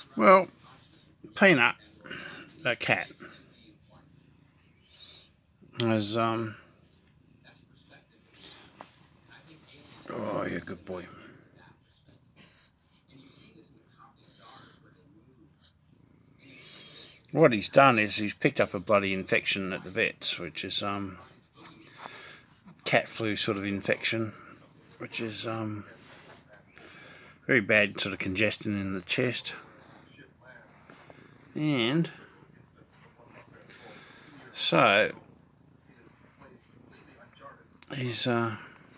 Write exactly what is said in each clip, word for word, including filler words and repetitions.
Well, Peanut, that cat, has, um, oh, you're a good boy. What he's done is he's picked up a bloody infection at the vets, which is, um, cat flu sort of infection, which is, um, very bad sort of congestion in the chest. And so he's, uh,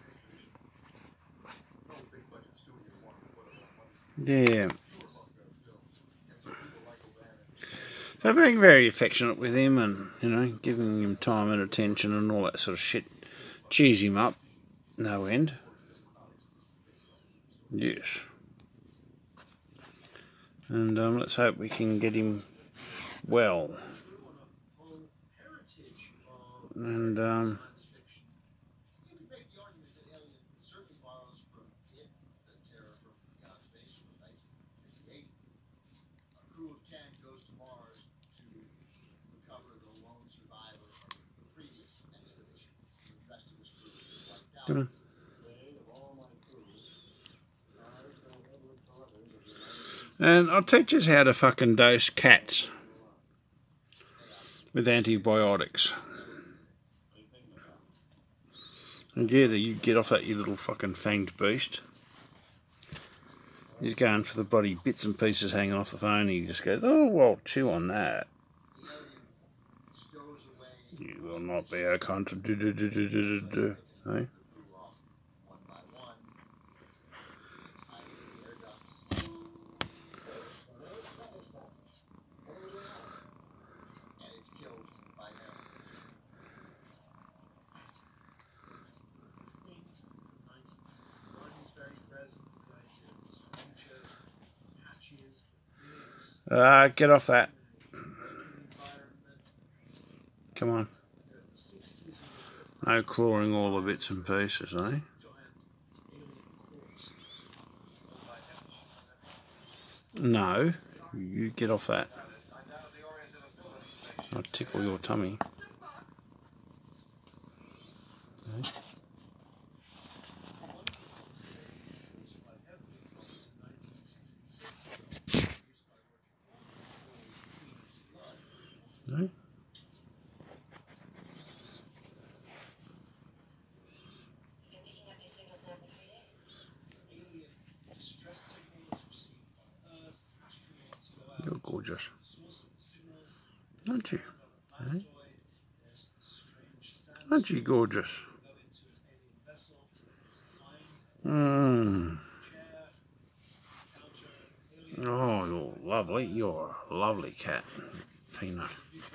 yeah. So being very affectionate with him and, you know, giving him time and attention and all that sort of shit cheers him up no end. Yes. And um, let's hope we can get him well. And um, come on. And I'll teach us how to fucking dose cats with antibiotics. And yeah, you get off that, you little fucking fanged beast. He's going for the bloody bits and pieces hanging off the phone. He just goes, oh, well, chew on that. You will not be a contra. Hey? Uh, get off that. Come on. No clawing all the bits and pieces, eh? No, you get off that. I'll tickle your tummy. Okay. No? You're gorgeous, aren't you? Eh? Aren't you gorgeous? Mm. Oh, you're lovely. You're a lovely cat, Peanut.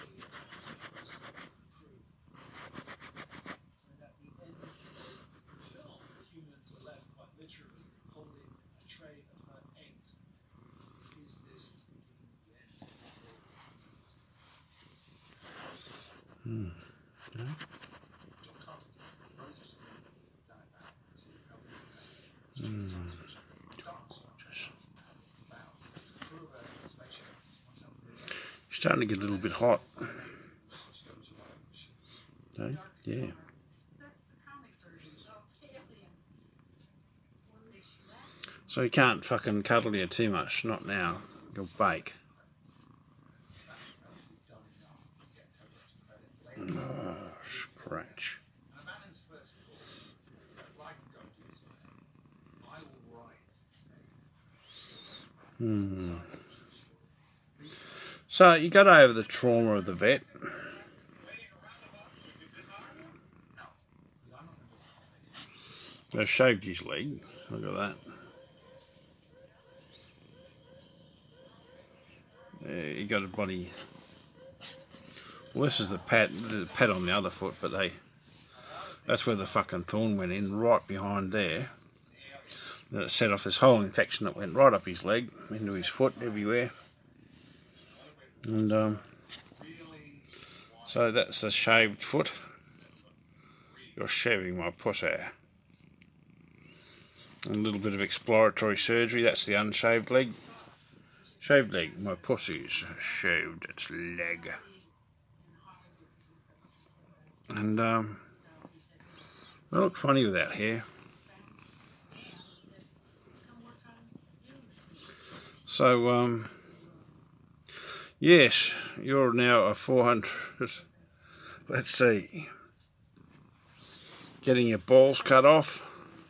Mm. Okay. Mm. Starting to get a little bit hot. Okay? Yeah. So you can't fucking cuddle you too much, not now. You'll bake. Oh, scratch. Hmm. So you got over the trauma of the vet. They've shaved his leg. Look at that. Yeah, he got a bloody. Well, this is the pad, the pad on the other foot, but they. That's where the fucking thorn went in, right behind there. Then it set off this whole infection that went right up his leg, into his foot, everywhere. And um, so that's the shaved foot. You're shaving my pussy. A little bit of exploratory surgery, that's the unshaved leg. Shaved leg. My pussy's shaved its leg. And um, they look funny without hair. So um, yes, you're now a four hundred. Let's see. Getting your balls cut off.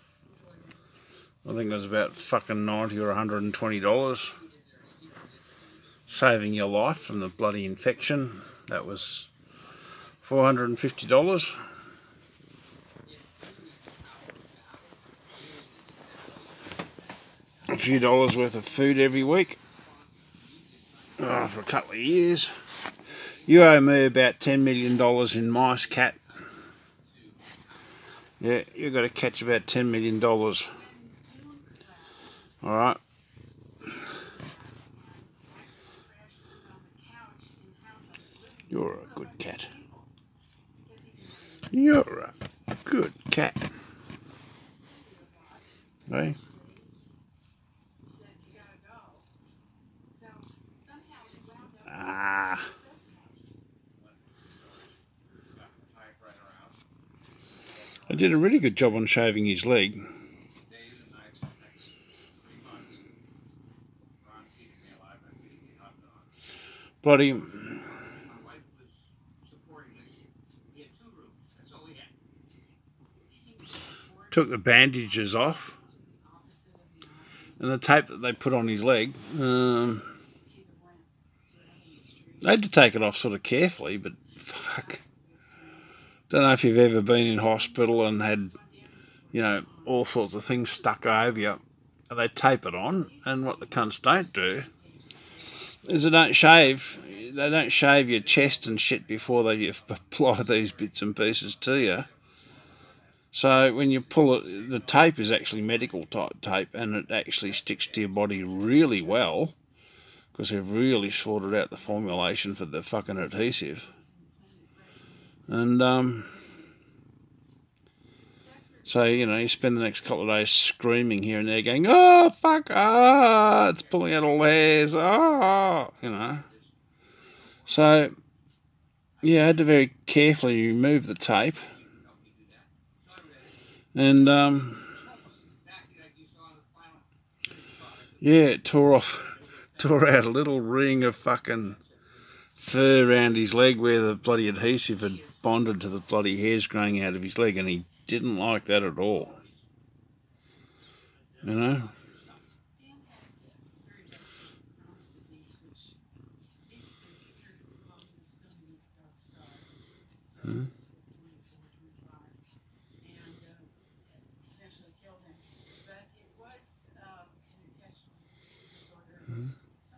I think it was about fucking ninety or a hundred and twenty dollars. Saving your life from the bloody infection. That was four hundred and fifty dollars. A few dollars worth of food every week. Oh, for a couple of years. You owe me about ten million dollars in mice, cat. Yeah, you've got to catch about ten million dollars. Alright. You're a good cat. You're a good cat. Hey? Ah. I did a really good job on shaving his leg. Bloody took the bandages off and the tape that they put on his leg. Um, they had to take it off sort of carefully, but fuck. Don't know if you've ever been in hospital and had, you know, all sorts of things stuck over you. They tape it on, and what the cunts don't do is they don't shave. They don't shave your chest and shit before they apply these bits and pieces to you. So when you pull it, the tape is actually medical type tape, and it actually sticks to your body really well because they've really sorted out the formulation for the fucking adhesive. And um, so, you know, you spend the next couple of days screaming here and there going, oh, fuck, ah, it's pulling out all the hairs, oh, you know. So, yeah, I had to very carefully remove the tape. And, um, yeah, it tore off, tore out a little ring of fucking fur around his leg where the bloody adhesive had bonded to the bloody hairs growing out of his leg, and he didn't like that at all. You know? Hmm? Hmm?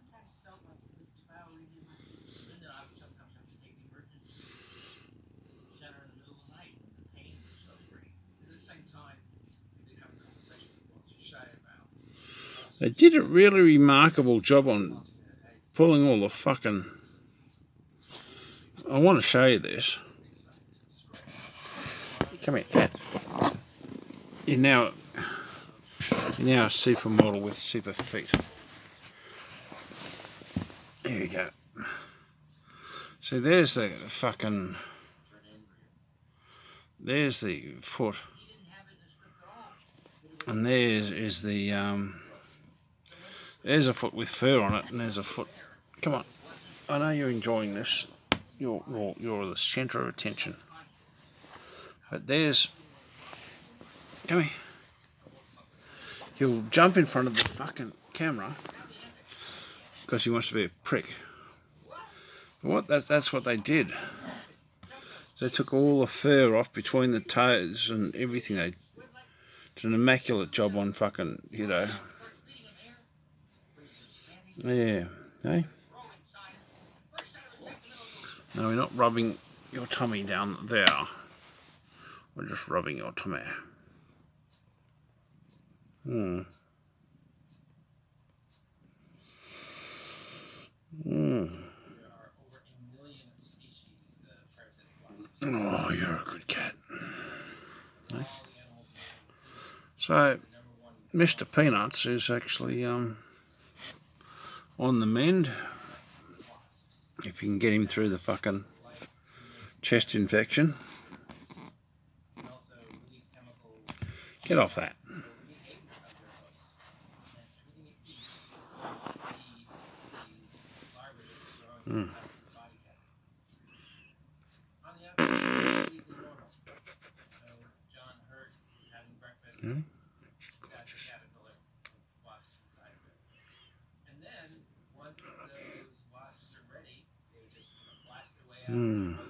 They did a really remarkable job on pulling all the fucking... I want to show you this. Come here, cat. You're now, you're now a supermodel with super feet. Here you go. So there's the fucking... There's the foot. And there's is the... Um, there's a foot with fur on it, and there's a foot... Come on. I know you're enjoying this. You're, you're, you're the centre of attention. But there's... Come here. He'll jump in front of the fucking camera because he wants to be a prick. But what that, that's what they did. So they took all the fur off between the toes and everything. They did an immaculate job on fucking, you know... Yeah, hey? No, we're not rubbing your tummy down there. We're just rubbing your tummy. Hmm. Hmm. Oh, you're a good cat. Hey? So, Mister Peanuts is actually, um... on the mend. If you can get him through the fucking chest infection. Get off that. Mm. Mm. Mm.